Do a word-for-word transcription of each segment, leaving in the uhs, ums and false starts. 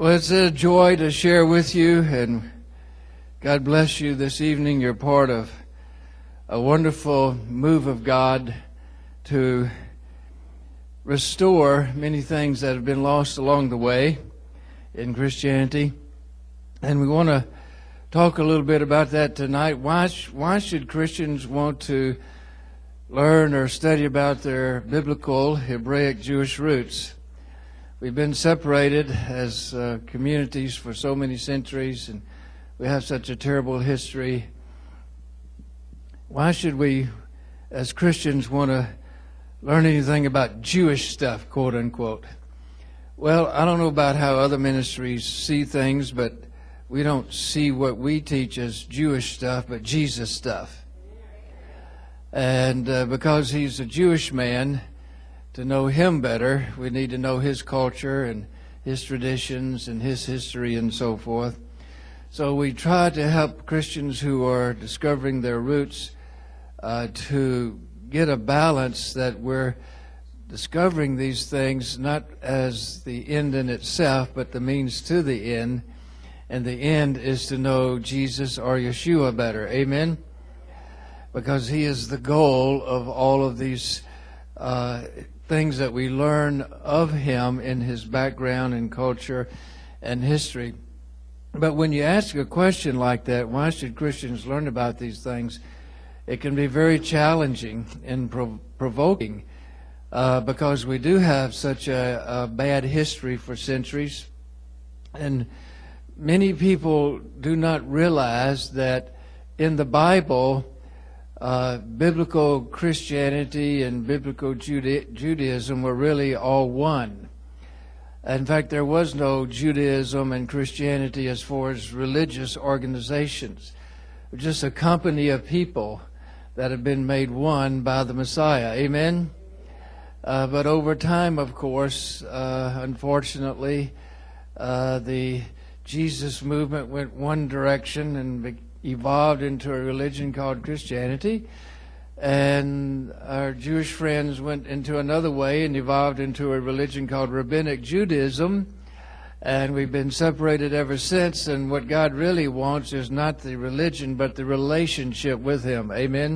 Well, it's a joy to share with you, and God bless you this evening. You're part of a wonderful move of God to restore many things that have been lost along the way in Christianity. And we want to talk a little bit about that tonight. Why, why should Christians want to learn or study about their biblical Hebraic Jewish roots? We've been separated as uh, communities for so many centuries, and we have such a terrible history. Why should we, as Christians, want to learn anything about Jewish stuff, quote unquote? Well, I don't know about how other ministries see things, but we don't see what we teach as Jewish stuff, but Jesus stuff. And uh, because he's a Jewish man, to know him better, we need to know his culture and his traditions and his history and so forth. So we try to help Christians who are discovering their roots uh, to get a balance that we're discovering these things not as the end in itself, but the means to the end. And the end is to know Jesus or Yeshua better. Amen? Because he is the goal of all of these uh things that we learn of him in his background and culture and history. But when you ask a question like that, why should Christians learn about these things, it can be very challenging and prov- provoking uh, because we do have such a, a bad history for centuries. And many people do not realize that in the Bible, Uh, biblical Christianity and biblical Juda- Judaism were really all one. In fact, there was no Judaism and Christianity as far as religious organizations. Just a company of people that have been made one by the Messiah. Amen? Uh, but over time, of course, uh, unfortunately, uh, the Jesus movement went one direction and be- evolved into a religion called Christianity, and our Jewish friends went into another way and evolved into a religion called Rabbinic Judaism, and we've been separated ever since. And what God really wants is not the religion, but the relationship with him. Amen?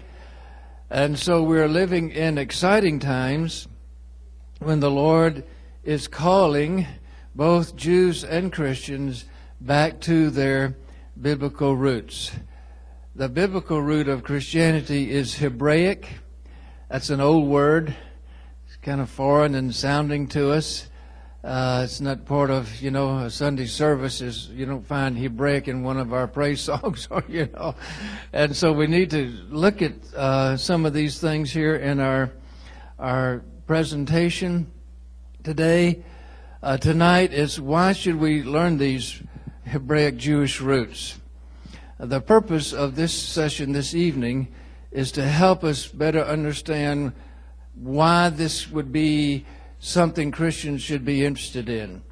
And so we're living in exciting times when the Lord is calling both Jews and Christians back to their biblical roots. The biblical root of Christianity is Hebraic. That's an old word. It's kind of foreign and sounding to us. Uh, it's not part of, you know, a Sunday service. Is you don't find Hebraic in one of our praise songs, or you know. And so we need to look at uh, some of these things here in our our presentation today. Uh, tonight is why should we learn these Hebraic Jewish roots. The purpose of this session this evening is to help us better understand why this would be something Christians should be interested in.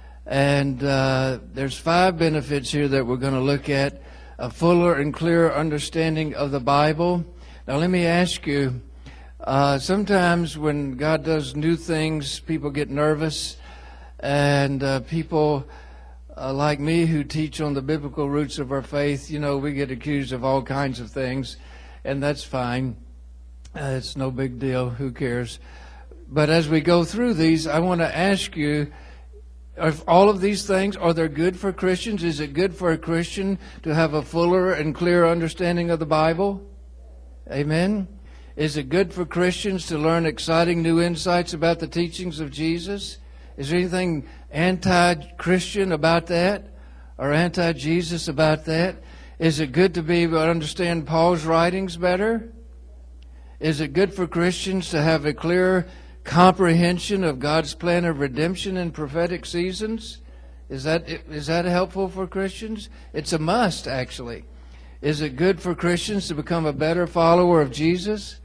And uh, there's five benefits here that we're going to look at. A fuller and clearer understanding of the Bible. Now let me ask you, uh, sometimes when God does new things, people get nervous, and uh, people Uh, like me, who teach on the biblical roots of our faith, you know, we get accused of all kinds of things, and that's fine. Uh, it's no big deal. Who cares? But as we go through these, I want to ask you, if all of these things, are they good for Christians? Is it good for a Christian to have a fuller and clearer understanding of the Bible? Amen? Is it good for Christians to learn exciting new insights about the teachings of Jesus? Is there anything anti-Christian about that, or anti-Jesus about that? Is it good to be able to understand Paul's writings better? Is it good for Christians to have a clearer comprehension of God's plan of redemption in prophetic seasons? Is that is that helpful for Christians? It's a must, actually. Is it good for Christians to become a better follower of Jesus?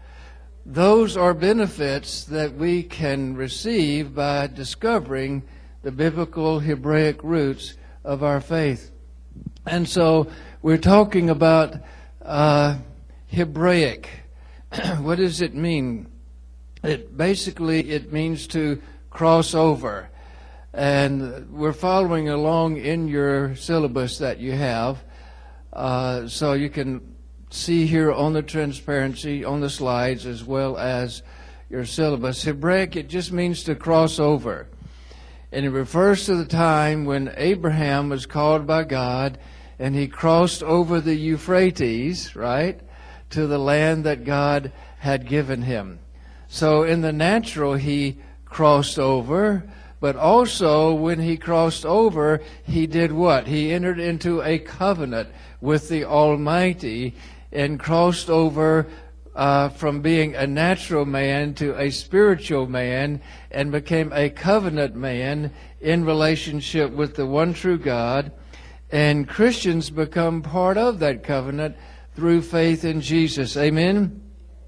Those are benefits that we can receive by discovering the biblical Hebraic roots of our faith. And so we're talking about uh, Hebraic. What does it mean? It basically it means to cross over. And we're following along in your syllabus that you have. Uh, so you can see here on the transparency, on the slides, as well as your syllabus. Hebraic, it just means to cross over. And it refers to the time when Abraham was called by God and he crossed over the Euphrates, right, to the land that God had given him. So in the natural, he crossed over, but also when he crossed over, he did what? He entered into a covenant with the Almighty and crossed over uh, from being a natural man to a spiritual man and became a covenant man in relationship with the one true God. And Christians become part of that covenant through faith in Jesus. Amen?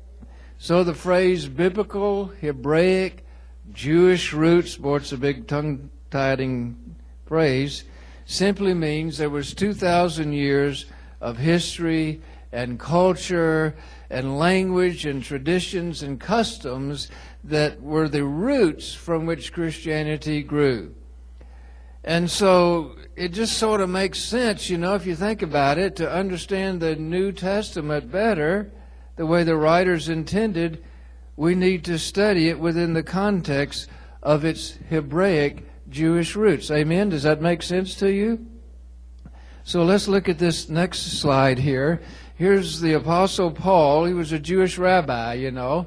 So the phrase biblical, Hebraic, Jewish roots, boy, it's a big tongue-tied phrase, simply means there was two thousand years of history and culture and language and traditions and customs that were the roots from which Christianity grew. And so it just sort of makes sense, you know, if you think about it, to understand the New Testament better, the way the writers intended, we need to study it within the context of its Hebraic Jewish roots. Amen? Does that make sense to you? So let's look at this next slide here. Here's the Apostle Paul. He was a Jewish rabbi, you know,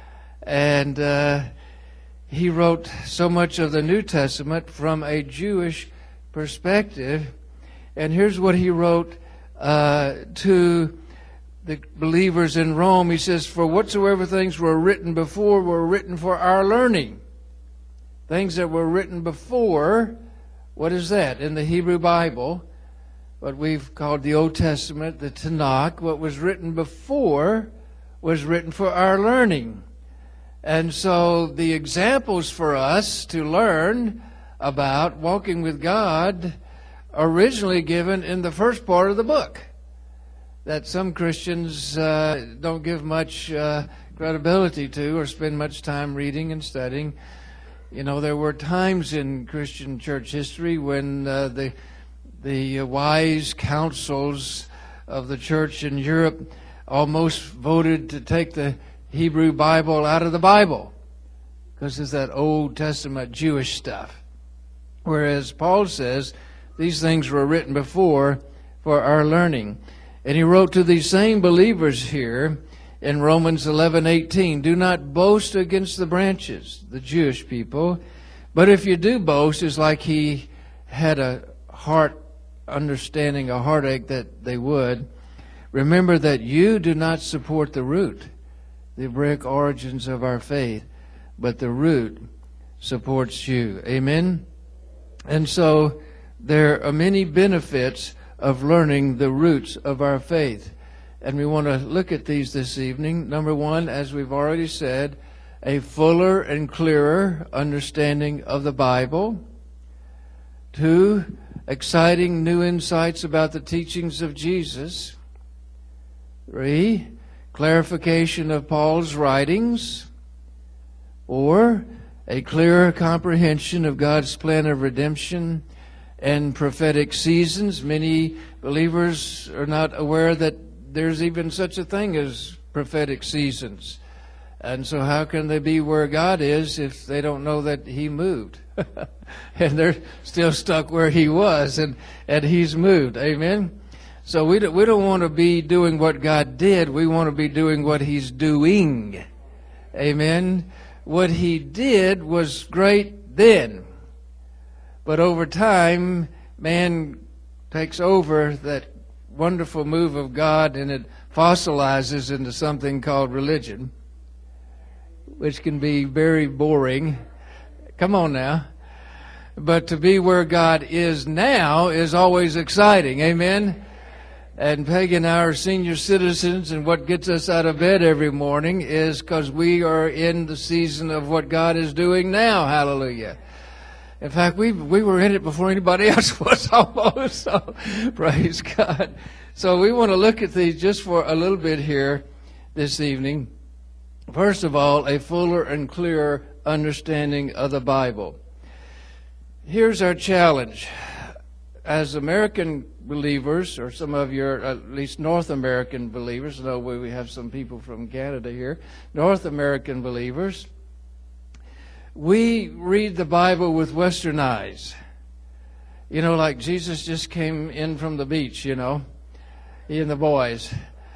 and uh, he wrote so much of the New Testament from a Jewish perspective. And here's what he wrote uh, to the believers in Rome. He says, "For whatsoever things were written before were written for our learning." Things that were written before, what is that? In the Hebrew Bible, what we've called the Old Testament, the Tanakh, what was written before was written for our learning. And so the examples for us to learn about walking with God are originally given in the first part of the book, that some Christians uh, don't give much uh, credibility to or spend much time reading and studying. You know, there were times in Christian church history when uh, the the wise councils of the church in Europe almost voted to take the Hebrew Bible out of the Bible because it's that Old Testament Jewish stuff. Whereas Paul says these things were written before for our learning. And he wrote to these same believers here in Romans eleven eighteen, "Do not boast against the branches," the Jewish people, "but if you do boast," it's like he had a heart understanding, a heartache that they would, "remember that you do not support the root, the Hebraic origins of our faith, but the root supports you." Amen? And so there are many benefits of learning the roots of our faith. And we want to look at these this evening. Number one, as we've already said, a fuller and clearer understanding of the Bible. Two, exciting new insights about the teachings of Jesus. Three, clarification of Paul's writings. Or, a clearer comprehension of God's plan of redemption and prophetic seasons. Many believers are not aware that there's even such a thing as prophetic seasons. And so how can they be where God is if they don't know that He moved? And they're still stuck where He was, and, and He's moved. Amen? So we don't, we don't want to be doing what God did. We want to be doing what He's doing. Amen? What He did was great then. But over time, man takes over that wonderful move of God, and it fossilizes into something called religion, which can be very boring. Come on now. But to be where God is now is always exciting. Amen? And Peggy and I are senior citizens, and what gets us out of bed every morning is because we are in the season of what God is doing now. Hallelujah. In fact, we we were in it before anybody else was almost, so praise God. So we want to look at these just for a little bit here this evening. First of all, a fuller and clearer understanding of the Bible. Here's our challenge. As American believers, or some of your, at least North American believers, though we have some people from Canada here, North American believers, we read the Bible with Western eyes. You know, like Jesus just came in from the beach, you know, he and the boys.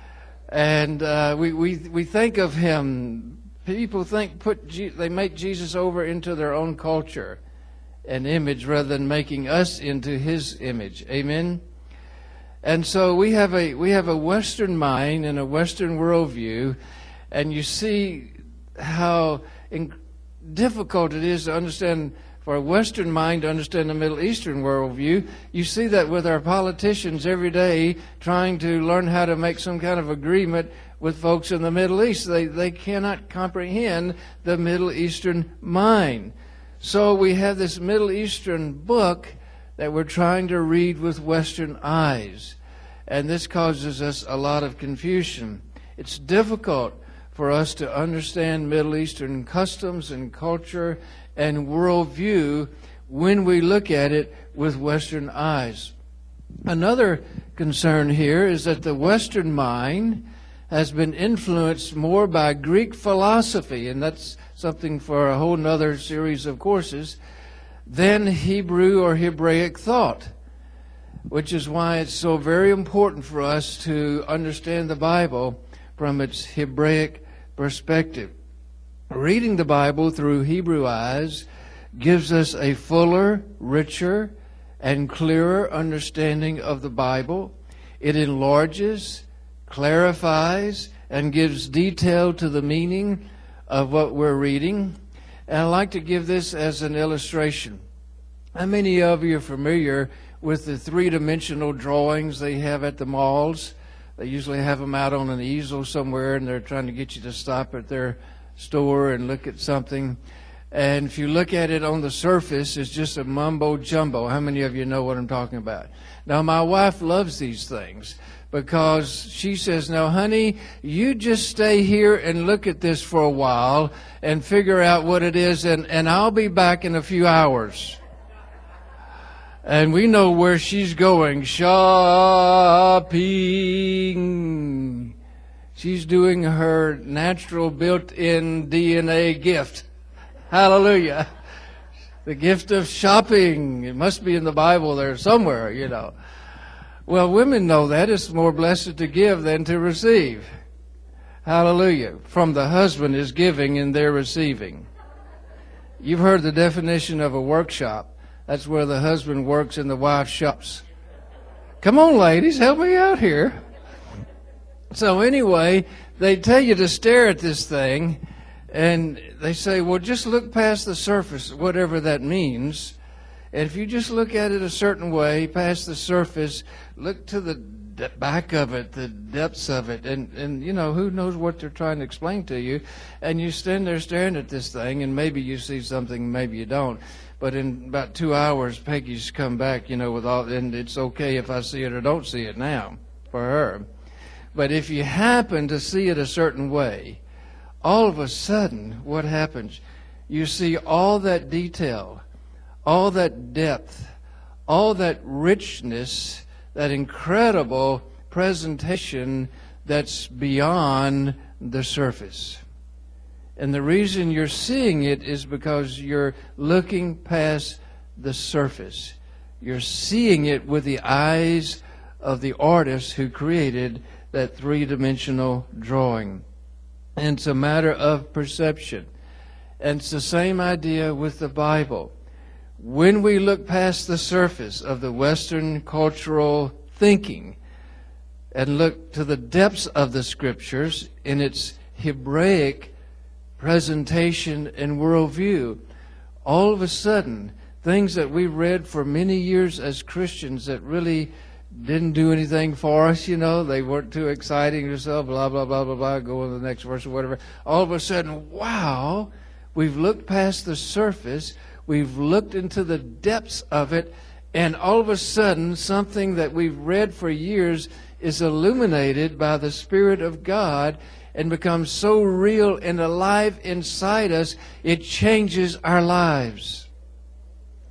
And uh, we, we, we think of him, people think, put Je- they make Jesus over into their own culture and image rather than making us into his image. Amen? And so we have a we have a Western mind and a Western worldview, and you see how in, difficult it is to understand, for a Western mind to understand the Middle Eastern worldview. You see that with our politicians every day trying to learn how to make some kind of agreement with folks in the Middle East. They, they cannot comprehend the Middle Eastern mind. So we have this Middle Eastern book that we're trying to read with Western eyes. And this causes us a lot of confusion. It's difficult for us to understand Middle Eastern customs and culture and worldview when we look at it with Western eyes. Another concern here is that the Western mind has been influenced more by Greek philosophy, and that's something for a whole other series of courses, than Hebrew or Hebraic thought, which is why it's so very important for us to understand the Bible from its Hebraic perspective. Reading the Bible through Hebrew eyes gives us a fuller, richer, and clearer understanding of the Bible. It enlarges, clarifies, and gives detail to the meaning of what we're reading. And I'd like to give this as an illustration. How many of you are familiar with the three-dimensional drawings they have at the malls? They usually have them out on an easel somewhere, and they're trying to get you to stop at their store and look at something. And if you look at it on the surface, it's just a mumbo-jumbo. How many of you know what I'm talking about? Now, my wife loves these things because she says, now, honey, you just stay here and look at this for a while and figure out what it is, and, and I'll be back in a few hours. And we know where she's going, shopping. She's doing her natural built-in D N A gift. Hallelujah. The gift of shopping. It must be in the Bible there somewhere, you know. Well, women know that. It's more blessed to give than to receive. Hallelujah. From the husband is giving and they're receiving. You've heard the definition of a workshop. That's where the husband works and the wife shops. Come on, ladies, help me out here. So anyway, they tell you to stare at this thing, and they say, well, just look past the surface, whatever that means. And if you just look at it a certain way, past the surface, look to the de- back of it, the depths of it, and, and, you know, who knows what they're trying to explain to you. And you stand there staring at this thing, and maybe you see something, maybe you don't. But in about two hours, Peggy's come back, you know, with all, and it's okay if I see it or don't see it now for her. But if you happen to see it a certain way, all of a sudden, what happens? You see all that detail, all that depth, all that richness, that incredible presentation that's beyond the surface. And the reason you're seeing it is because you're looking past the surface. You're seeing it with the eyes of the artist who created that three-dimensional drawing. And it's a matter of perception. And it's the same idea with the Bible. When we look past the surface of the Western cultural thinking and look to the depths of the Scriptures in its Hebraic presentation and worldview, all of a sudden, things that we read for many years as Christians that really didn't do anything for us, you know, they weren't too exciting yourself, blah, blah, blah, blah, blah, go on to the next verse or whatever. All of a sudden, wow, we've looked past the surface, we've looked into the depths of it, and all of a sudden, something that we've read for years is illuminated by the Spirit of God and becomes so real and alive inside us, it changes our lives.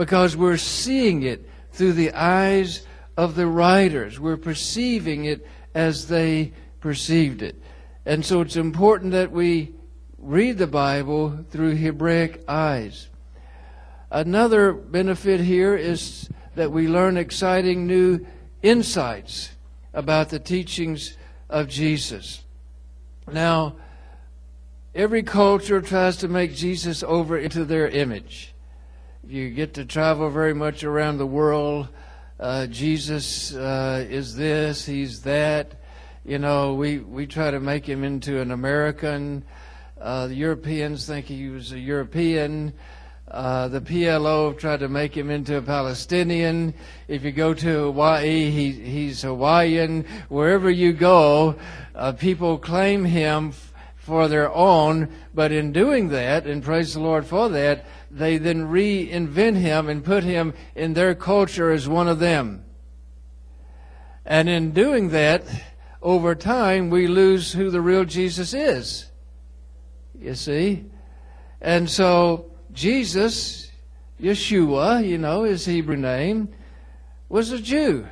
because we're seeing it through the eyes of the writers. We're perceiving it as they perceived it. And so it's important that we read the Bible through Hebraic eyes. Another benefit here is that we learn exciting new insights about the teachings of Jesus. Now, every culture tries to make Jesus over into their image. If you get to travel very much around the world, uh, Jesus uh, is this, he's that. You know, we, we try to make him into an American. Uh, the Europeans think he was a European. Uh, the P L O tried to make him into a Palestinian. If you go to Hawaii, he, he's Hawaiian. Wherever you go, uh, people claim him f- for their own. But in doing that, and praise the Lord for that, they then reinvent him and put him in their culture as one of them. And in doing that, over time, we lose who the real Jesus is. You see? And so Jesus, Yeshua, you know, his Hebrew name, was a Jew.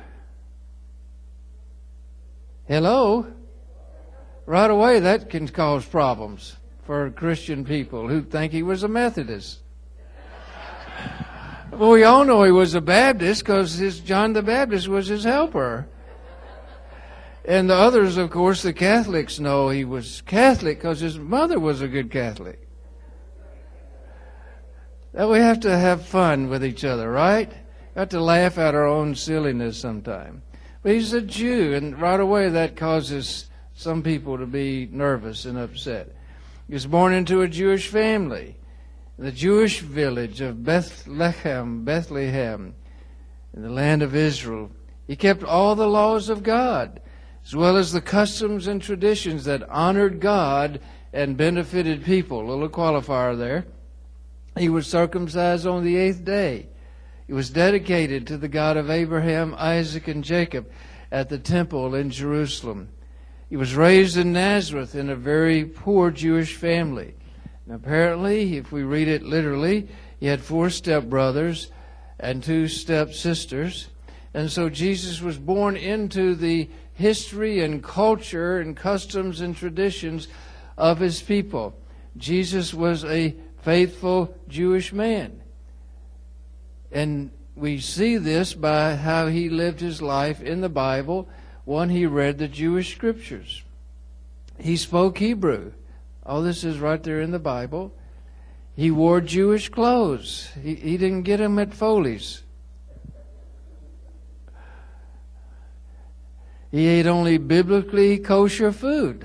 Hello? Right away, that can cause problems for Christian people who think he was a Methodist. Well, we all know he was a Baptist because his John the Baptist was his helper. And the others, of course, the Catholics know he was Catholic because his mother was a good Catholic. That we have to have fun with each other, right? Got to laugh at our own silliness sometime. But he's a Jew, and right away that causes some people to be nervous and upset. He was born into a Jewish family, in the Jewish village of Bethlehem, Bethlehem, in the land of Israel. He kept all the laws of God, as well as the customs and traditions that honored God and benefited people. A little qualifier there. He was circumcised on the eighth day. He was dedicated to the God of Abraham, Isaac, and Jacob at the temple in Jerusalem. He was raised in Nazareth in a very poor Jewish family. And apparently, if we read it literally, he had four stepbrothers and two stepsisters. And so Jesus was born into the history and culture and customs and traditions of his people. Jesus was a faithful Jewish man. And we see this by how he lived his life in the Bible. One, he read the Jewish scriptures. He spoke Hebrew. All this is right there in the Bible. He wore Jewish clothes. He, he didn't get them at Foley's. He ate only biblically kosher food.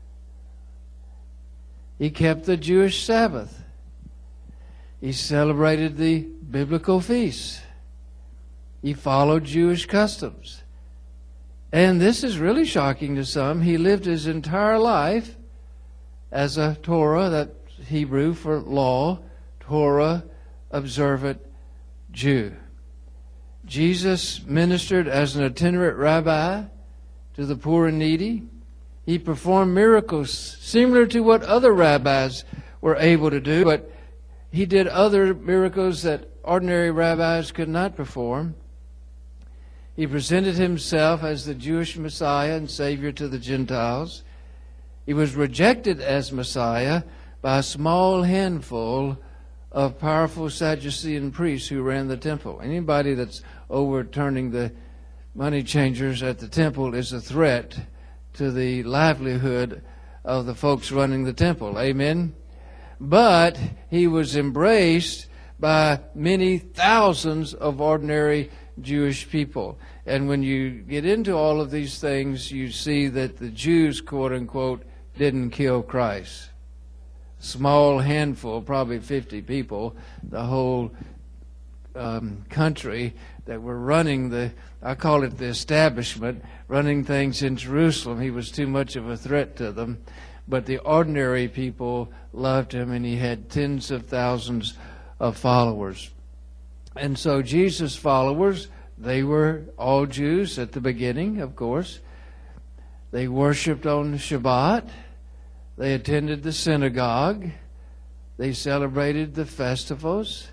He kept the Jewish Sabbath. He celebrated the biblical feasts. He followed Jewish customs. And this is really shocking to some. He lived his entire life as a Torah, that's Hebrew for law, Torah observant Jew. Jesus ministered as an itinerant rabbi to the poor and needy. He performed miracles similar to what other rabbis were able to do, but he did other miracles that ordinary rabbis could not perform. He presented himself as the Jewish Messiah and Savior to the Gentiles. He was rejected as Messiah by a small handful of powerful Sadducean priests who ran the temple. Anybody that's overturning the money changers at the temple is a threat to the livelihood of the folks running the temple. Amen? But he was embraced by many thousands of ordinary Jewish people. And when you get into all of these things, you see that the Jews, quote unquote, didn't kill Christ. Small handful, probably fifty people, the whole um, country that were running the, I call it the establishment, running things in Jerusalem. He was too much of a threat to them. But the ordinary people loved him, and he had tens of thousands of followers. And so Jesus' followers, they were all Jews at the beginning, of course. They worshiped on Shabbat. They attended the synagogue. They celebrated the festivals.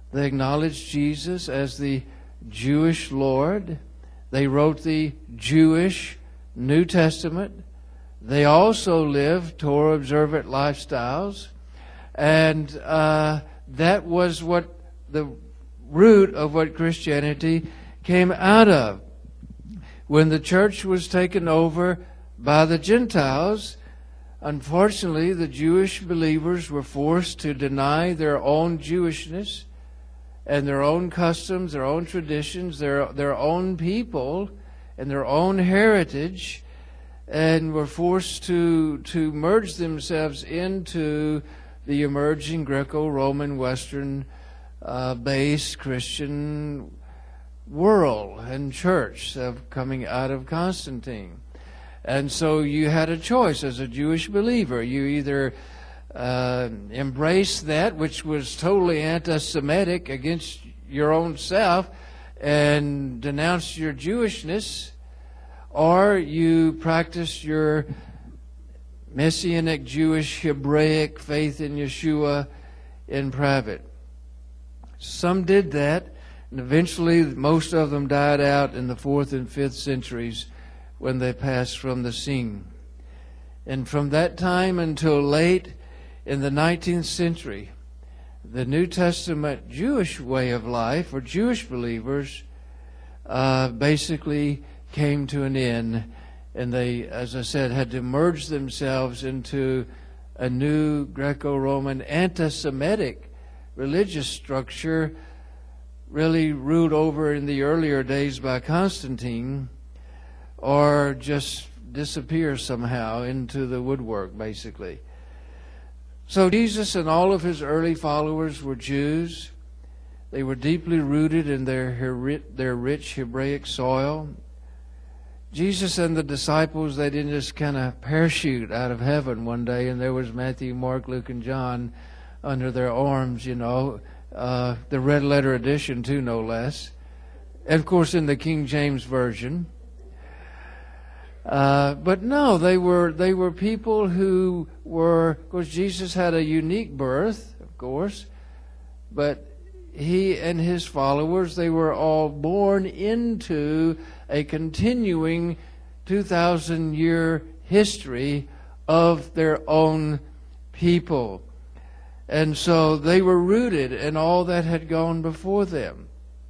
They acknowledged Jesus as the Jewish Lord. They wrote the Jewish New Testament. They also lived Torah observant lifestyles. And uh, that was what the root of what Christianity came out of. When the church was taken over by the Gentiles, unfortunately, the Jewish believers were forced to deny their own Jewishness and their own customs, their own traditions, their their own people, and their own heritage, and were forced to to merge themselves into the emerging Greco-Roman Western uh, based Christian world and church of coming out of Constantine. And so you had a choice as a Jewish believer. You either uh, embraced that which was totally anti-Semitic against your own self and denounced your Jewishness, or you practiced your Messianic Jewish Hebraic faith in Yeshua in private. Some did that, and eventually most of them died out in the fourth and fifth centuries when they passed from the scene. And from that time until late in the nineteenth century, the New Testament Jewish way of life, or Jewish believers, uh, basically came to an end. And they, as I said, had to merge themselves into a new Greco-Roman anti-Semitic religious structure, really ruled over in the earlier days by Constantine, or just disappear somehow into the woodwork, basically. So Jesus and all of his early followers were Jews. They were deeply rooted in their their rich Hebraic soil. Jesus and the disciples, they didn't just kind of parachute out of heaven one day and there was Matthew, Mark, Luke, and John under their arms, you know. Uh, the red letter edition, too, no less. And, of course, in the King James Version. Uh, but no, they were they were people who were, of course, Jesus had a unique birth, of course, but he and his followers, they were all born into a continuing two thousand year history of their own people. And so they were rooted in all that had gone before them.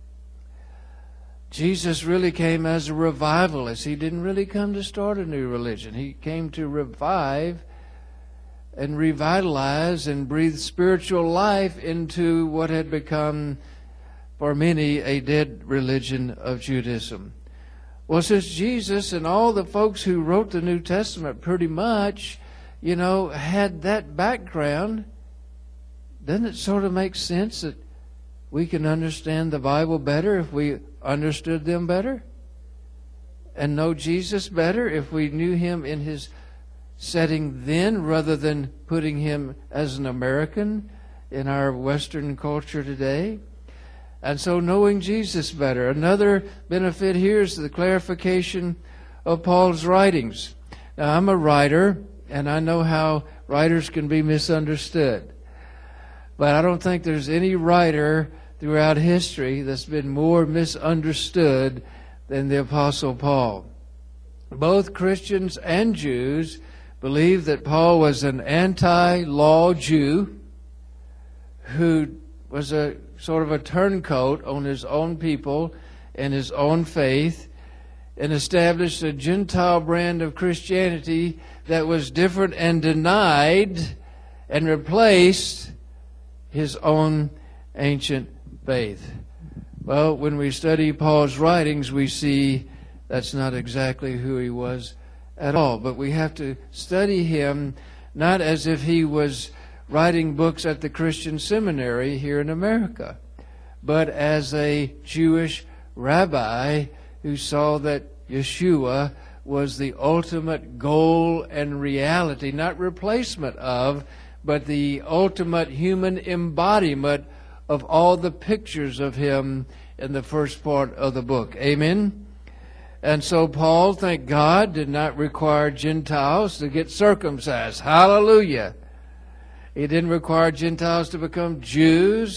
Jesus really came as a revivalist. He didn't really come to start a new religion. He came to revive and revitalize and breathe spiritual life into what had become, for many, a dead religion of Judaism. Well, since Jesus and all the folks who wrote the New Testament pretty much, you know, had that background, doesn't it sort of make sense that we can understand the Bible better if we understood them better? And know Jesus better if we knew him in his setting then, rather than putting him as an American in our Western culture today? And so knowing Jesus better. Another benefit here is the clarification of Paul's writings. Now, I'm a writer, and I know how writers can be misunderstood. But I don't think there's any writer throughout history that's been more misunderstood than the Apostle Paul. Both Christians and Jews believed that Paul was an anti-law Jew who was a sort of a turncoat on his own people and his own faith, and established a Gentile brand of Christianity that was different and denied and replaced his own ancient faith. Well, when we study Paul's writings, we see that's not exactly who he was at all. But we have to study him not as if he was writing books at the Christian seminary here in America, but as a Jewish rabbi who saw that Yeshua was the ultimate goal and reality, not replacement of, but the ultimate human embodiment of all the pictures of him in the first part of the book. Amen? And so Paul, thank God, did not require Gentiles to get circumcised. Hallelujah! He didn't require Gentiles to become Jews.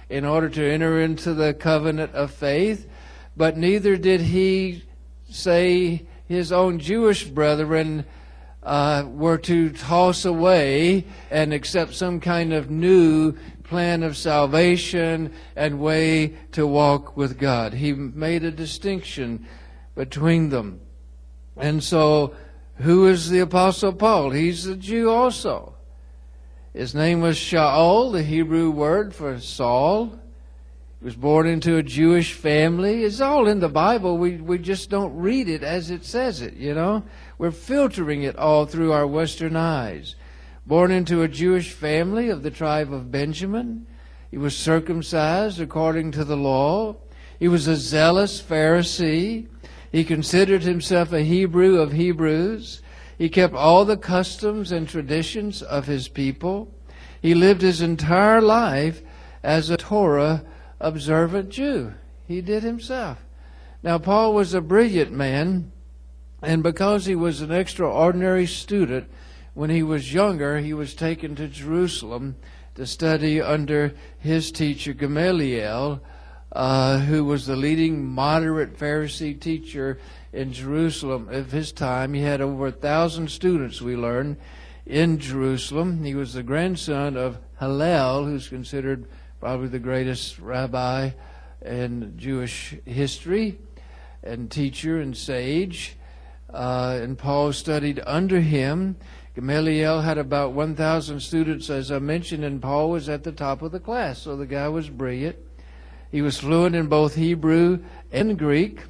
in order to enter into the covenant of faith, but neither did he say his own Jewish brethren uh, were to toss away and accept some kind of new plan of salvation and way to walk with God. He made a distinction between them. And so, who is the Apostle Paul? He's a Jew also. His name was Shaul, the Hebrew word for Saul. He was born into a Jewish family. It's all in the Bible. We we just don't read it as it says it, you know. We're filtering it all through our Western eyes. Born into a Jewish family of the tribe of Benjamin. He was circumcised according to the law. He was a zealous Pharisee. He considered himself a Hebrew of Hebrews. He kept all the customs and traditions of his people. He lived his entire life as a Torah observant Jew. He did himself. Now, Paul was a brilliant man, and because he was an extraordinary student, when he was younger, he was taken to Jerusalem to study under his teacher Gamaliel, uh, who was the leading moderate Pharisee teacher in Jerusalem of his time. He had over a thousand students, we learn, in Jerusalem. He was the grandson of Hillel, who's considered probably the greatest rabbi in Jewish history, and teacher and sage. Uh, and Paul studied under him. Gamaliel had about one thousand students, as I mentioned, and Paul was at the top of the class. So the guy was brilliant. He was fluent in both Hebrew and Greek.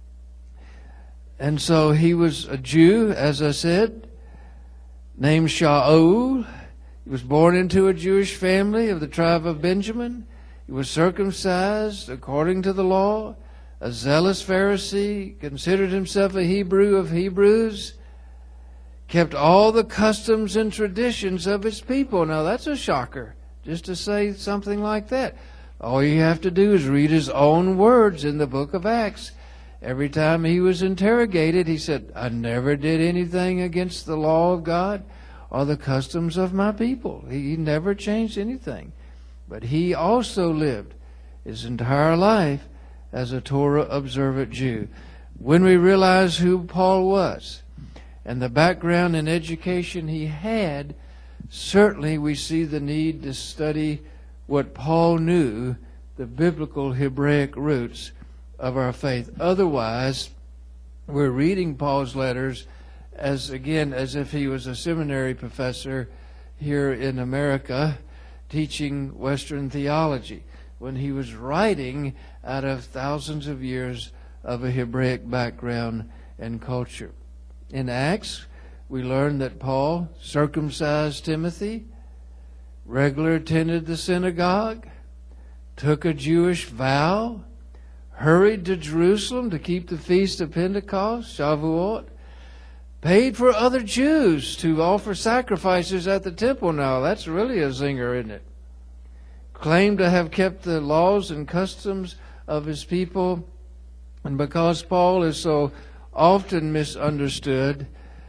And so he was a Jew, as I said, named Shaul. He was born into a Jewish family of the tribe of Benjamin. He was circumcised according to the law, a zealous Pharisee, considered himself a Hebrew of Hebrews, kept all the customs and traditions of his people. Now that's a shocker, just to say something like that. All you have to do is read his own words in the book of Acts. Every time he was interrogated, he said, I never did anything against the law of God or the customs of my people. He never changed anything. But he also lived his entire life as a Torah observant Jew. When we realize who Paul was and the background and education he had, certainly we see the need to study what Paul knew, the biblical Hebraic roots of our faith. Otherwise, we're reading Paul's letters as, again, as if he was a seminary professor here in America teaching Western theology, when he was writing out of thousands of years of a Hebraic background and culture. In Acts, we learn that Paul circumcised Timothy, regularly attended the synagogue, took a Jewish vow, hurried to Jerusalem to keep the feast of Pentecost, Shavuot, paid for other Jews to offer sacrifices at the temple. Now, that's really a zinger, isn't it? Claimed to have kept the laws and customs of his people. And because Paul is so often misunderstood,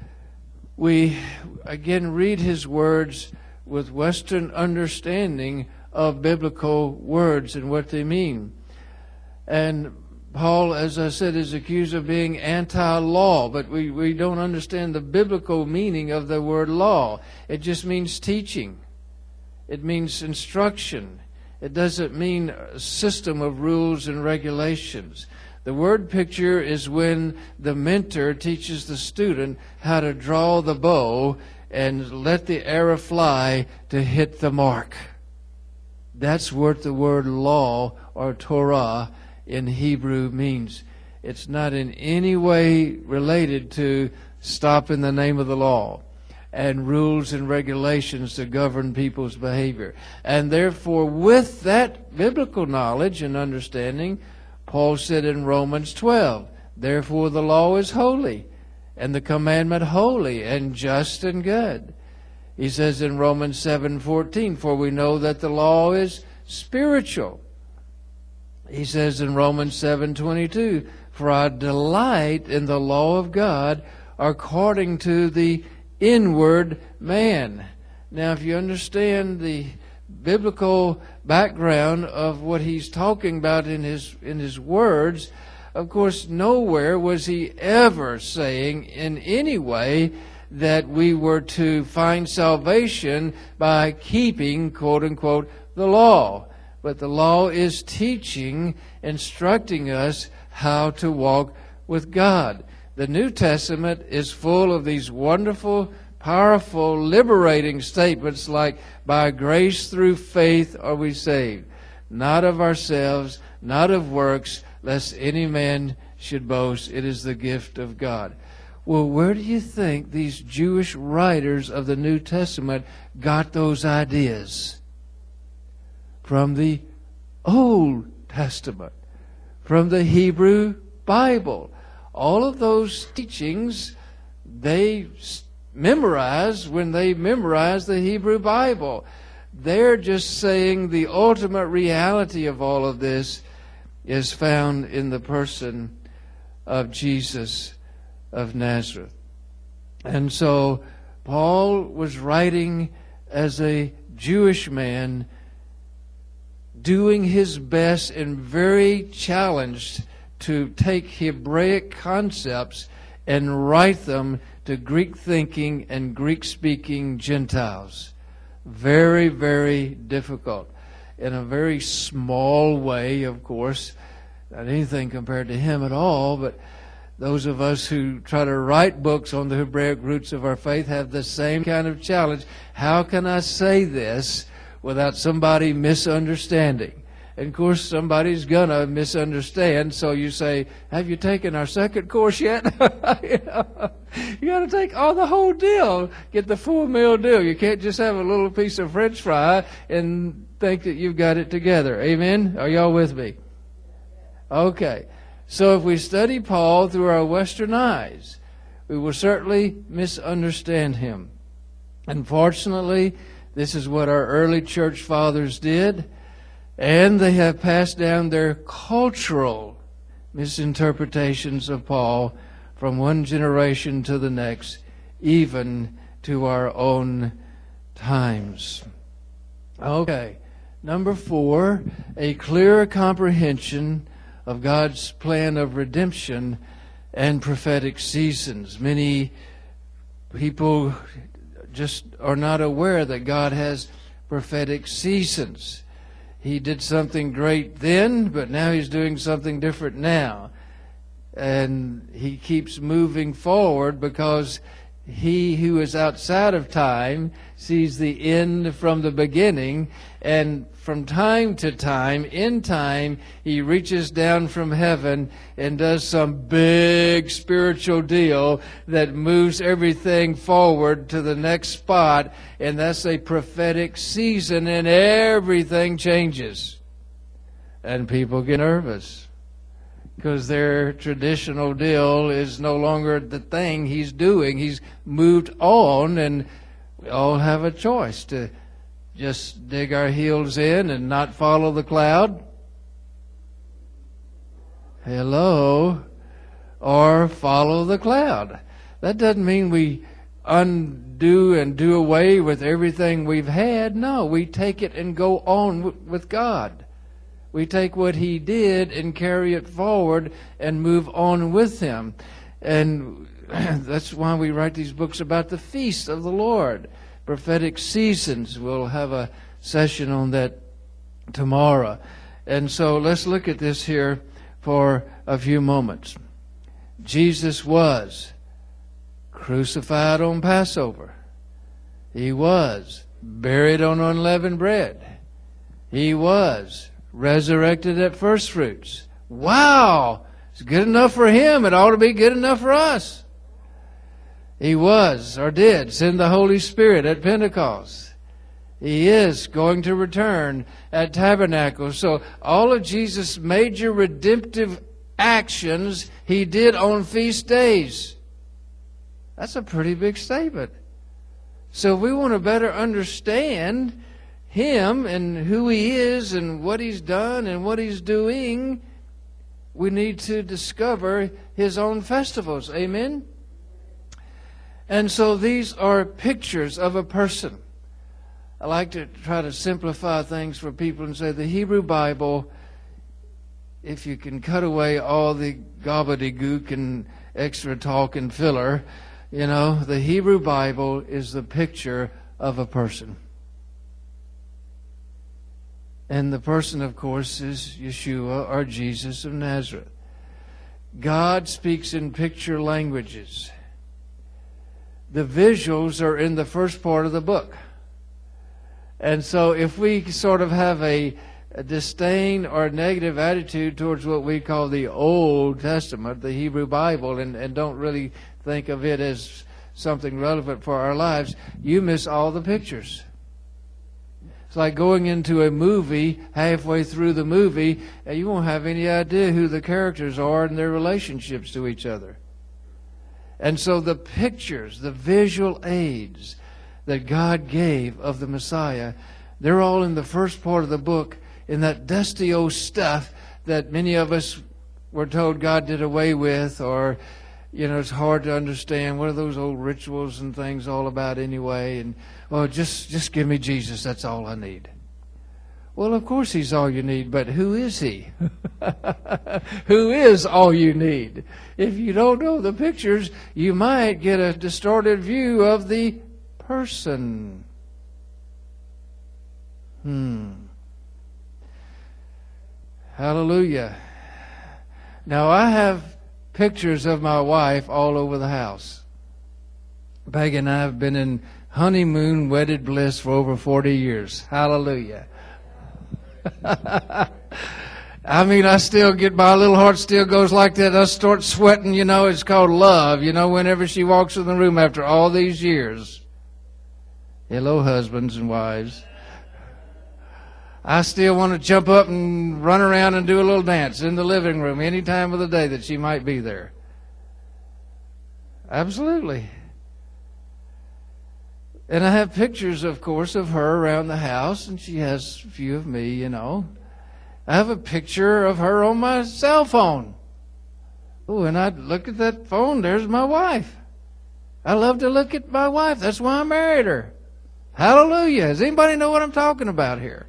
we again read his words with Western understanding of biblical words and what they mean. And Paul, as I said, is accused of being anti-law, but we, we don't understand the biblical meaning of the word law. It just means teaching. It means instruction. It doesn't mean a system of rules and regulations. The word picture is when the mentor teaches the student how to draw the bow and let the arrow fly to hit the mark. That's what the word law or Torah in Hebrew means. It's not in any way related to stop in the name of the law and rules and regulations to govern people's behavior. And therefore, with that biblical knowledge and understanding, Paul said in Romans twelve, therefore the law is holy, and the commandment holy and just and good. He says in Romans seven fourteen, for we know that the law is spiritual. He says in Romans seven twenty-two, for I delight in the law of God according to the inward man. Now, if you understand the biblical background of what he's talking about in his in his words, of course, nowhere was he ever saying in any way that we were to find salvation by keeping, quote unquote, the law. But the law is teaching, instructing us how to walk with God. The New Testament is full of these wonderful, powerful, liberating statements like, by grace through faith are we saved, not of ourselves, not of works, lest any man should boast. It is the gift of God. Well, where do you think these Jewish writers of the New Testament got those ideas? From the Old Testament, from the Hebrew Bible. All of those teachings they memorized when they memorized the Hebrew Bible. They're just saying the ultimate reality of all of this is found in the person of Jesus of Nazareth. And so Paul was writing as a Jewish man, doing his best and very challenged to take Hebraic concepts and write them to Greek-thinking and Greek-speaking Gentiles. Very, very difficult. In a very small way, of course. Not anything compared to him at all, but those of us who try to write books on the Hebraic roots of our faith have the same kind of challenge. How can I say this without somebody misunderstanding? And of course, somebody's going to misunderstand, so you say, have you taken our second course yet? you know, you got to take all the whole deal, get the full meal deal. You can't just have a little piece of French fry and think that you've got it together. Amen? Are y'all with me? Okay. So if we study Paul through our Western eyes, we will certainly misunderstand him. Unfortunately, this is what our early church fathers did. And they have passed down their cultural misinterpretations of Paul from one generation to the next, even to our own times. Okay, number four, a clearer comprehension of God's plan of redemption and prophetic seasons. Many people just are not aware that God has prophetic seasons. He did something great then, but now he's doing something different now. And he keeps moving forward because he who is outside of time sees the end from the beginning. And from time to time, in time, he reaches down from heaven and does some big spiritual deal that moves everything forward to the next spot. And that's a prophetic season, and everything changes. And people get nervous because their traditional deal is no longer the thing he's doing. He's moved on, and we all have a choice to just dig our heels in and not follow the cloud. Hello. Or follow the cloud. That doesn't mean we undo and do away with everything we've had. No, we take it and go on with God. We take what He did and carry it forward and move on with Him. And that's why we write these books about the feast of the Lord. Prophetic seasons. We'll have a session on that tomorrow. And so let's look at this here for a few moments. Jesus was crucified on Passover. He was buried on unleavened bread. He was resurrected at first fruits. Wow! It's good enough for Him. It ought to be good enough for us. He was, or did, send the Holy Spirit at Pentecost. He is going to return at Tabernacle. So all of Jesus' major redemptive actions He did on feast days. That's a pretty big statement. So if we want to better understand Him and who He is and what He's done and what He's doing, we need to discover His own festivals. Amen? And so these are pictures of a person, I like to try to simplify things for people and say the Hebrew Bible, if you can cut away all the gobbledygook and extra talk and filler, you know, the Hebrew Bible is the picture of a person. And the person, of course, is Yeshua or Jesus of Nazareth. God speaks in picture languages. The visuals are in the first part of the book. And so if we sort of have a, a disdain or negative attitude towards what we call the Old Testament, the Hebrew Bible, and, and don't really think of it as something relevant for our lives, you miss all the pictures. It's like going into a movie, halfway through the movie, and you won't have any idea who the characters are and their relationships to each other. And so the pictures, the visual aids that God gave of the Messiah, they're all in the first part of the book, in that dusty old stuff that many of us were told God did away with, or, you know, it's hard to understand. What are those old rituals and things all about anyway? And, well, just, just give me Jesus. That's all I need. Well, of course He's all you need, but who is He? Who is all you need? If you don't know the pictures, you might get a distorted view of the person. Hmm. Hallelujah. Now, I have pictures of my wife all over the house. Peggy and I have been in honeymoon wedded bliss for over forty years. Hallelujah. I mean, I still get, my little heart still goes like that. I start sweating, you know, it's called love, you know, whenever she walks in the room after all these years. Hello, husbands and wives. I still want to jump up and run around and do a little dance in the living room any time of the day that she might be there. Absolutely. And I have pictures, of course, of her around the house, and she has a few of me, you know. I have a picture of her on my cell phone. Oh, and I look at that phone, there's my wife. I love to look at my wife. That's why I married her. Hallelujah. Does anybody know what I'm talking about here?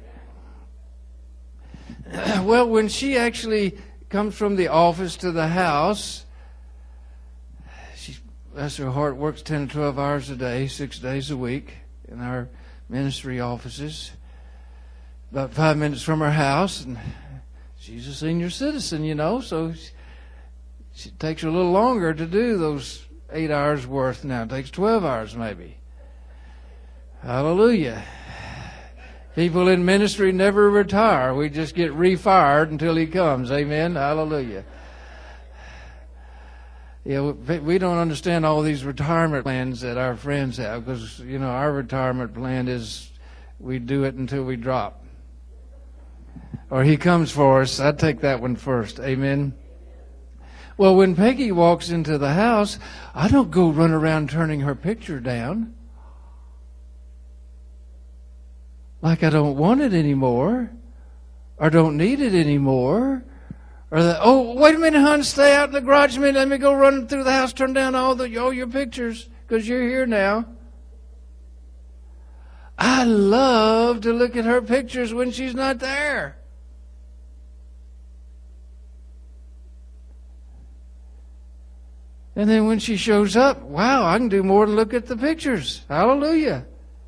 Well, when she actually comes from the office to the house, she, bless her heart, works ten to twelve hours a day, six days a week in our ministry offices. About five minutes from her house, and she's a senior citizen, you know, so she, she takes her a little longer to do those eight hours worth now. It takes twelve hours maybe. Hallelujah. People in ministry never retire. We just get refired until He comes. Amen. Hallelujah. Yeah, we don't understand all these retirement plans that our friends have, because, you know, our retirement plan is we do it until we drop. Or He comes for us. I'd take that one first. Amen. Well, when Peggy walks into the house, I don't go run around turning her picture down. Like I don't want it anymore, or don't need it anymore, or that, oh, wait a minute, hon, stay out in the garage a minute, let me go run through the house, turn down all the all your pictures, because you're here now. I love to look at her pictures when she's not there. And then when she shows up, wow, I can do more than look at the pictures. Hallelujah.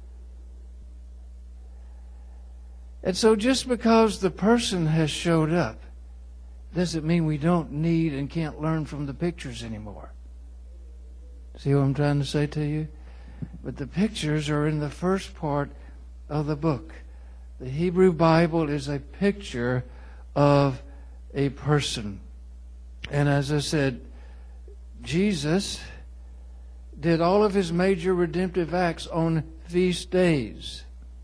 And so just because the person has showed up doesn't mean we don't need and can't learn from the pictures anymore. See what I'm trying to say to you? But the pictures are in the first part of the book. The Hebrew Bible is a picture of a person. And as I said, Jesus did all of His major redemptive acts on feast days.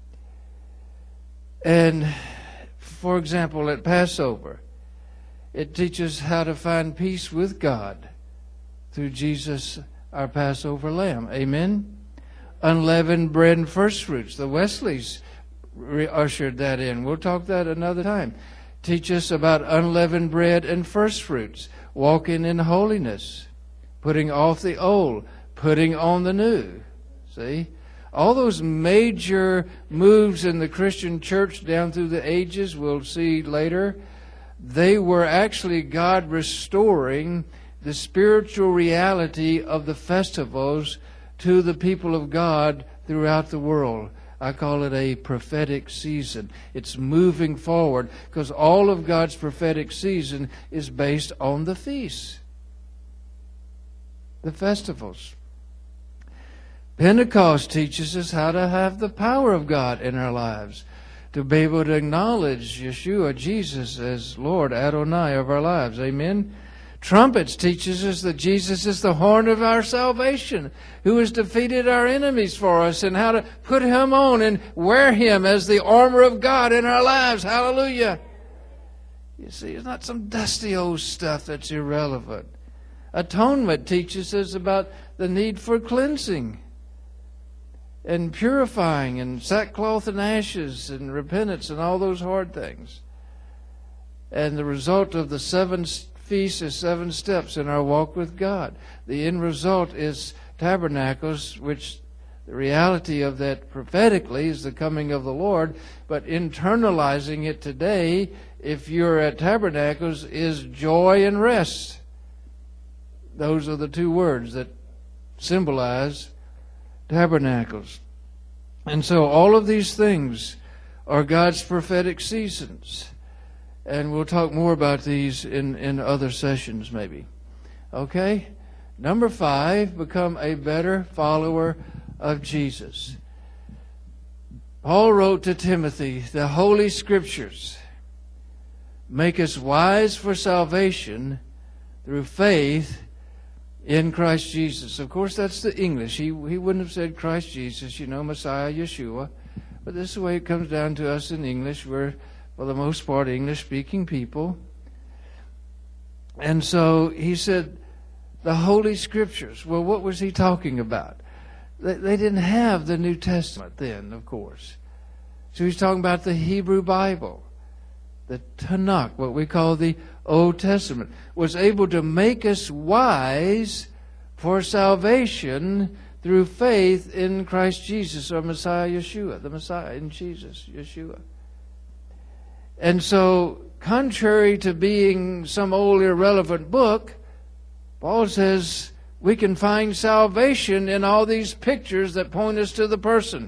And, for example, at Passover, it teaches how to find peace with God through Jesus, our Passover lamb. Amen? Unleavened bread and first fruits. The Wesleys ushered that in. We'll talk that another time. Teach us about unleavened bread and first fruits. Walking in holiness. Putting off the old. Putting on the new. See? All those major moves in the Christian church down through the ages, we'll see later, they were actually God restoring the spiritual reality of the festivals to the people of God throughout the world. I call it a prophetic season. It's moving forward because all of God's prophetic season is based on the feasts, the festivals. Pentecost teaches us how to have the power of God in our lives, to be able to acknowledge Yeshua, Jesus, as Lord Adonai of our lives. Amen? Trumpets teaches us that Jesus is the horn of our salvation, who has defeated our enemies for us, and how to put Him on and wear Him as the armor of God in our lives. Hallelujah! You see, it's not some dusty old stuff that's irrelevant. Atonement teaches us about the need for cleansing and purifying and sackcloth and ashes and repentance and all those hard things. And the result of the seven feasts is seven steps in our walk with God. The end result is tabernacles, which the reality of that prophetically is the coming of the Lord, but internalizing it today, if you're at tabernacles, is joy and rest. Those are the two words that symbolize tabernacles. And so all of these things are God's prophetic seasons. And we'll talk more about these in, in other sessions maybe. Okay? Number five, become a better follower of Jesus. Paul wrote to Timothy, the Holy Scriptures make us wise for salvation through faith in Christ Jesus. Of course, that's the English. He, he wouldn't have said Christ Jesus, you know, Messiah, Yeshua. But this is the way it comes down to us in English. We're, for the most part, English-speaking people. And so he said, the Holy Scriptures. Well, what was he talking about? They, they didn't have the New Testament then, of course. So he's talking about the Hebrew Bible. The Tanakh, what we call the Old Testament, was able to make us wise for salvation through faith in Christ Jesus, or Messiah Yeshua, the Messiah in Jesus, Yeshua. And so, contrary to being some old irrelevant book, Paul says we can find salvation in all these pictures that point us to the person.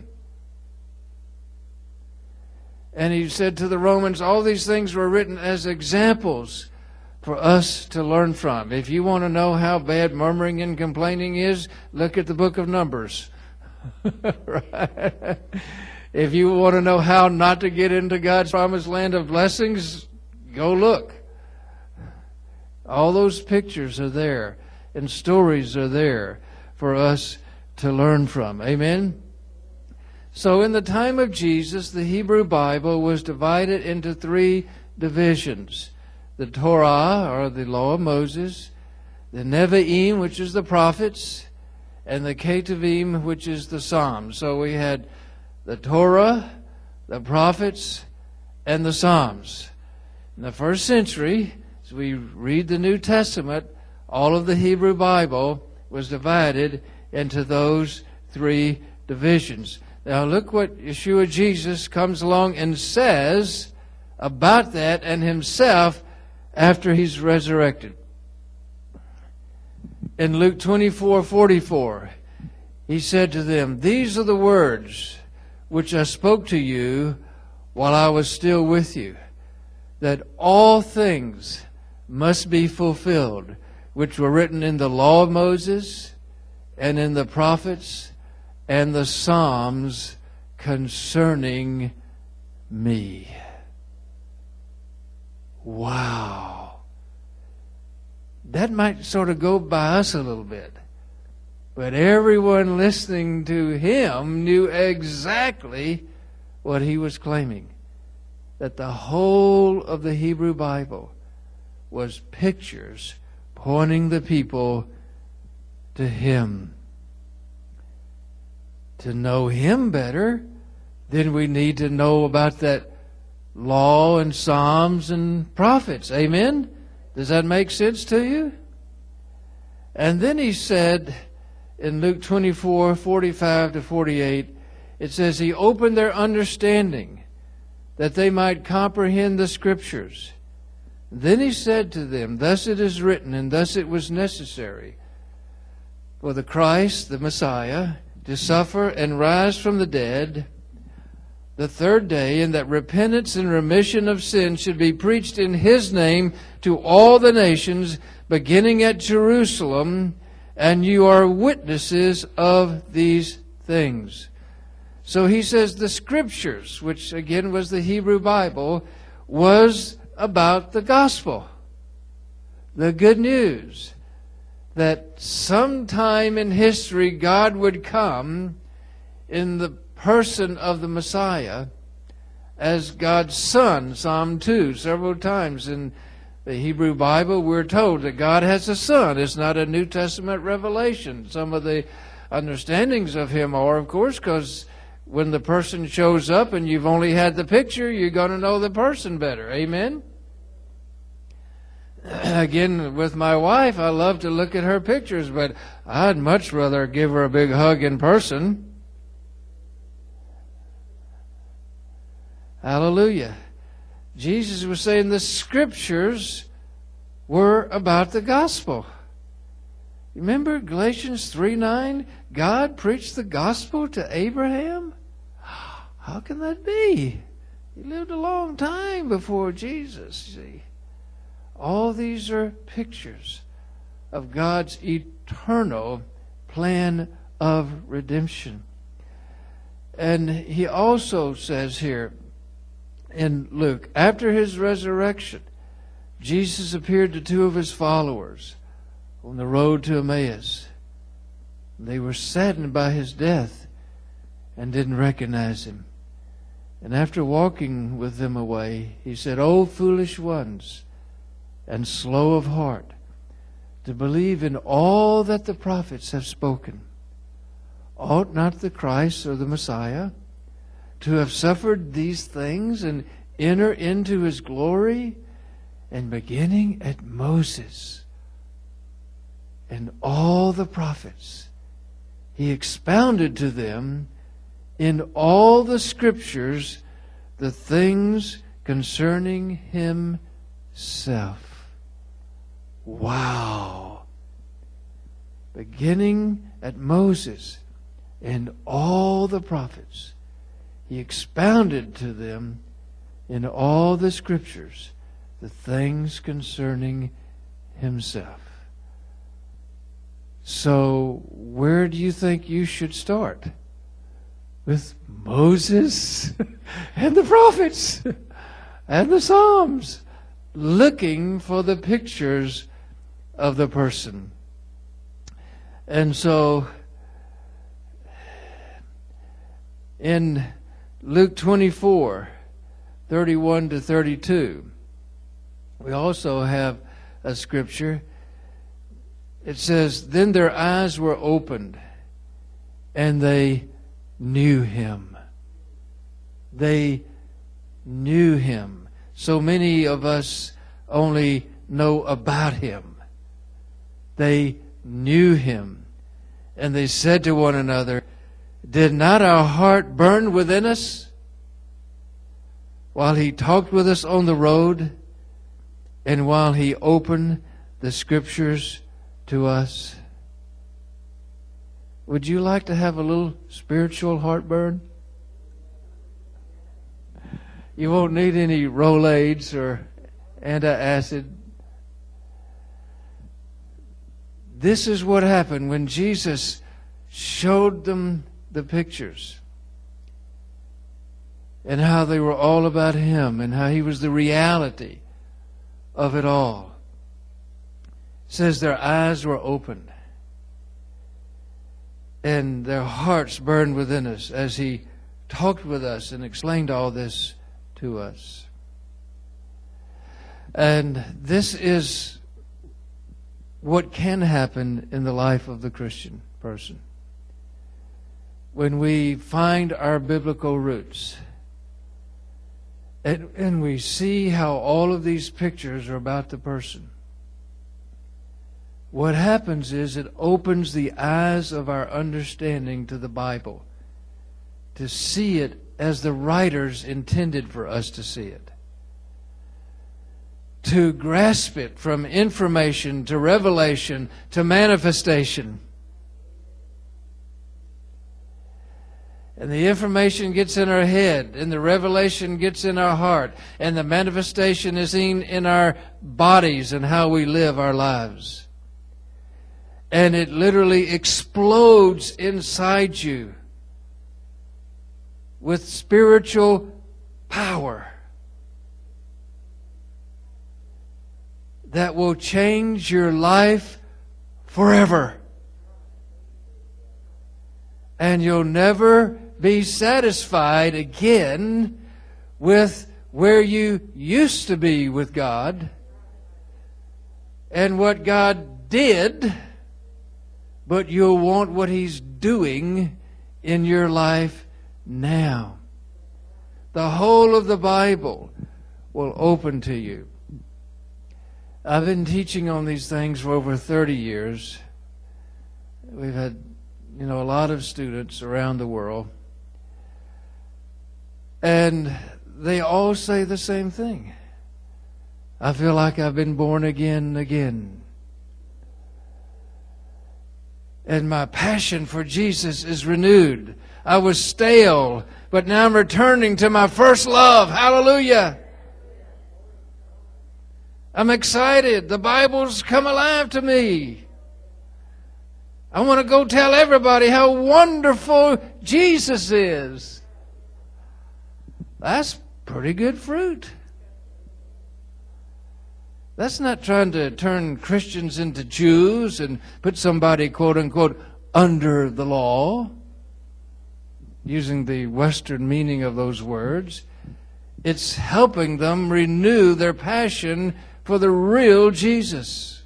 And he said to the Romans, all these things were written as examples for us to learn from. If you want to know how bad murmuring and complaining is, look at the book of Numbers. Right? If you want to know how not to get into God's promised land of blessings, go look. All those pictures are there, and stories are there for us to learn from. Amen? So in the time of Jesus, the Hebrew Bible was divided into three divisions. The Torah, or the Law of Moses, the Nevi'im, which is the prophets, and the Ketuvim, which is the Psalms. So we had the Torah, the prophets, and the Psalms. In the first century, as we read the New Testament, all of the Hebrew Bible was divided into those three divisions. Now look what Yeshua Jesus comes along and says about that and himself after he's resurrected. In Luke twenty-four forty-four, he said to them, these are the words which I spoke to you while I was still with you, that all things must be fulfilled, which were written in the law of Moses and in the prophets and the Psalms concerning me. Wow. That might sort of go by us a little bit. But everyone listening to him knew exactly what he was claiming. That the whole of the Hebrew Bible was pictures pointing the people to him. To know him better, then we need to know about that law and Psalms and prophets. Amen? Does that make sense to you? And then he said in Luke twenty-four forty-five to forty-eight, it says, He opened their understanding, that they might comprehend the Scriptures. Then He said to them, Thus it is written, and thus it was necessary for the Christ, the Messiah, to suffer and rise from the dead the third day, and that repentance and remission of sins should be preached in His name to all the nations, beginning at Jerusalem, and you are witnesses of these things. So He says the Scriptures, which again was the Hebrew Bible, was about the gospel, the good news, that sometime in history God would come in the person of the Messiah as God's Son. Psalm two, several times in the Hebrew Bible, we're told that God has a Son. It's not a New Testament revelation. Some of the understandings of Him are, of course, because when the person shows up and you've only had the picture, you're going to know the person better. Amen? Again, with my wife, I love to look at her pictures, but I'd much rather give her a big hug in person. Hallelujah. Jesus was saying the Scriptures were about the gospel. Remember Galatians three nine? God preached the gospel to Abraham? How can that be? He lived a long time before Jesus, you see. All these are pictures of God's eternal plan of redemption. And He also says here in Luke, after His resurrection, Jesus appeared to two of His followers on the road to Emmaus. They were saddened by His death and didn't recognize Him. And after walking with them away, He said, O foolish ones, and slow of heart, to believe in all that the prophets have spoken. Ought not the Christ or the Messiah to have suffered these things and enter into His glory? And beginning at Moses and all the prophets, He expounded to them in all the Scriptures the things concerning Himself. Wow! Beginning at Moses and all the prophets, He expounded to them in all the Scriptures the things concerning Himself. So, where do you think you should start? With Moses and the prophets and the Psalms, looking for the pictures of the person. And so, in Luke twenty-four, thirty-one to thirty-two, we also have a scripture. It says, Then their eyes were opened, and they knew Him. They knew Him. So many of us only know about Him. They knew Him. And they said to one another, Did not our heart burn within us while He talked with us on the road, and while He opened the Scriptures to us? Would you like to have a little spiritual heartburn? You won't need any Rolaids or antacid. This is what happened when Jesus showed them the pictures and how they were all about Him and how He was the reality of it all. It says their eyes were opened and their hearts burned within us as He talked with us and explained all this to us. And this is what can happen in the life of the Christian person. When we find our biblical roots and, and we see how all of these pictures are about the person, what happens is it opens the eyes of our understanding to the Bible. to see it as the writers intended for us to see it. To grasp it from information to revelation to manifestation. And the information gets in our head, and the revelation gets in our heart, and the manifestation is in, in our bodies and how we live our lives. And it literally explodes inside you with spiritual power that will change your life forever. And you'll never be satisfied again with where you used to be with God and what God did, but you'll want what He's doing in your life now. The whole of the Bible will open to you. I've been teaching on these things for over thirty years. We've had, you know, a lot of students around the world. And they all say the same thing. I feel like I've been born again again. And my passion for Jesus is renewed. I was stale, but now I'm returning to my first love. Hallelujah. I'm excited. The Bible's come alive to me. I want to go tell everybody how wonderful Jesus is. That's pretty good fruit. That's not trying to turn Christians into Jews and put somebody, quote unquote, under the law, using the Western meaning of those words. It's helping them renew their passion for the real Jesus.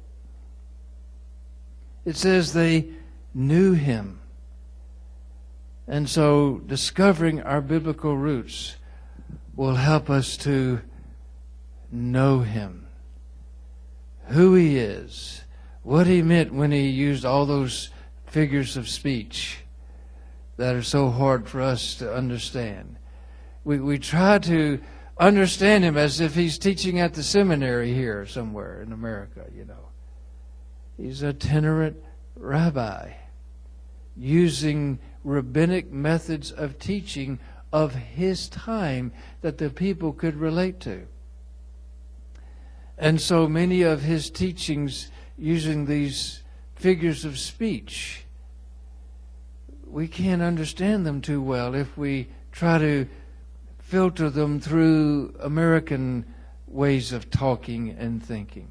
It says they knew Him. And so discovering our biblical roots will help us to know Him, who He is, what He meant when He used all those figures of speech that are so hard for us to understand. We, we try to understand Him as if He's teaching at the seminary here somewhere in America, you know. He's a itinerant rabbi using rabbinic methods of teaching of His time that the people could relate to. And so many of His teachings using these figures of speech, we can't understand them too well if we try to filter them through American ways of talking and thinking.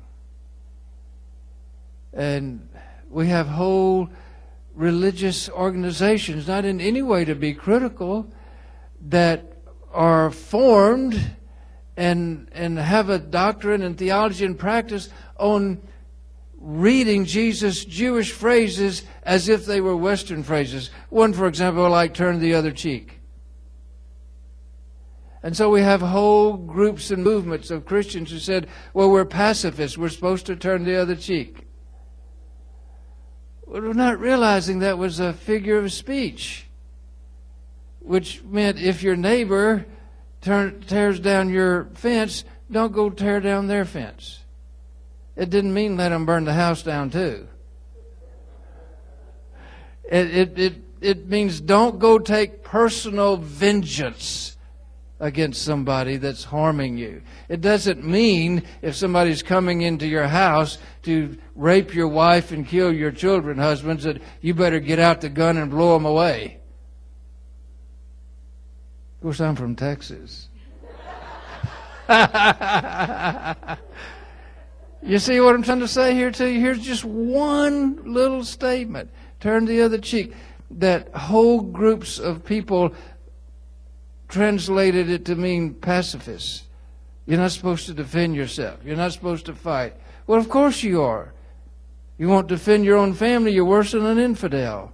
And we have whole religious organizations, not in any way to be critical, that are formed and and have a doctrine and theology and practice on reading Jesus' Jewish phrases as if they were Western phrases. One, for example, like turn the other cheek. And so we have whole groups and movements of Christians who said, well, we're pacifists, we're supposed to turn the other cheek. Well, we're not realizing that was a figure of speech, which meant if your neighbor turn, tears down your fence, don't go tear down their fence. It didn't mean let them burn the house down too. It, it, it, it means don't go take personal vengeance against somebody that's harming you. It doesn't mean if somebody's coming into your house to rape your wife and kill your children, husbands, that you better get out the gun and blow them away. Of course, I'm from Texas. You see what I'm trying to say here to you? Here's just one little statement. Turn the other cheek. That whole groups of people translated it to mean pacifists. You're not supposed to defend yourself. You're not supposed to fight. Well, of course you are. You won't defend your own family, you're worse than an infidel.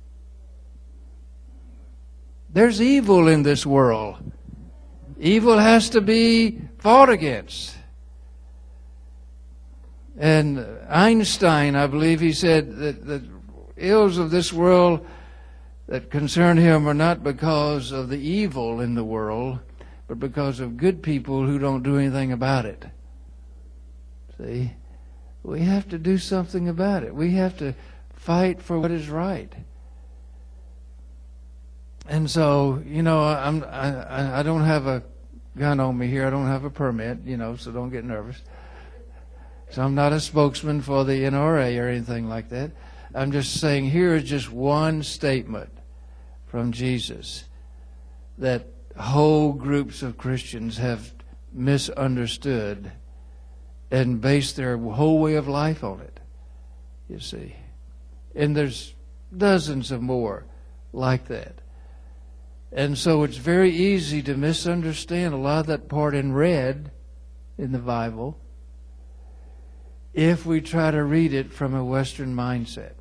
There's evil in this world. Evil has to be fought against. And Einstein, I believe he said that the ills of this world that concern him are not because of the evil in the world, but because of good people who don't do anything about it. See? We have to do something about it. We have to fight for what is right. And so, you know, I'm, I, I don't have a gun on me here. I don't have a permit, you know, so don't get nervous. So I'm not a spokesman for the N R A or anything like that. I'm just saying here is just one statement from Jesus that whole groups of Christians have misunderstood and based their whole way of life on it, you see. And there's dozens of more like that. And so it's very easy to misunderstand a lot of that part in red in the Bible if we try to read it from a Western mindset.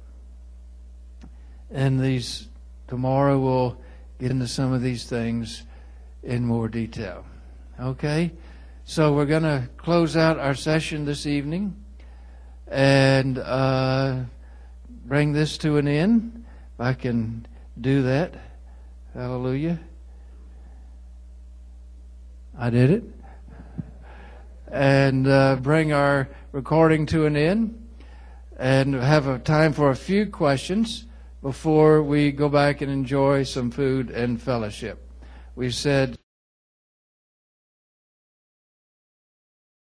And these tomorrow we'll get into some of these things in more detail. Okay? So we're going to close out our session this evening and uh, bring this to an end. If I can do that. Hallelujah. I did it. And uh, bring our recording to an end and have a time for a few questions before we go back and enjoy some food and fellowship. We said